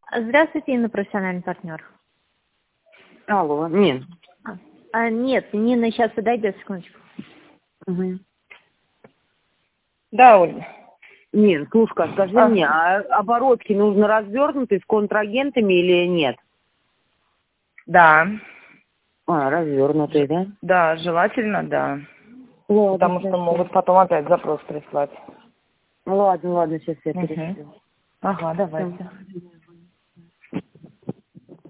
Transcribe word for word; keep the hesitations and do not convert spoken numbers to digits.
Здравствуйте, Инна, профессиональный партнер. Алло, Нин. А, а, нет, Нина сейчас подойдет, секундочку. Угу. Да, Ольга. Нин, слушай, скажи Ага. мне, а оборотки нужно развернутые с контрагентами или нет? Да. А, развернутые, да? Да, желательно, да. Ладно, Потому что сейчас. могут потом опять запрос прислать. Ладно, ладно, сейчас я Угу. перешлю. Ага, давайте. Всё.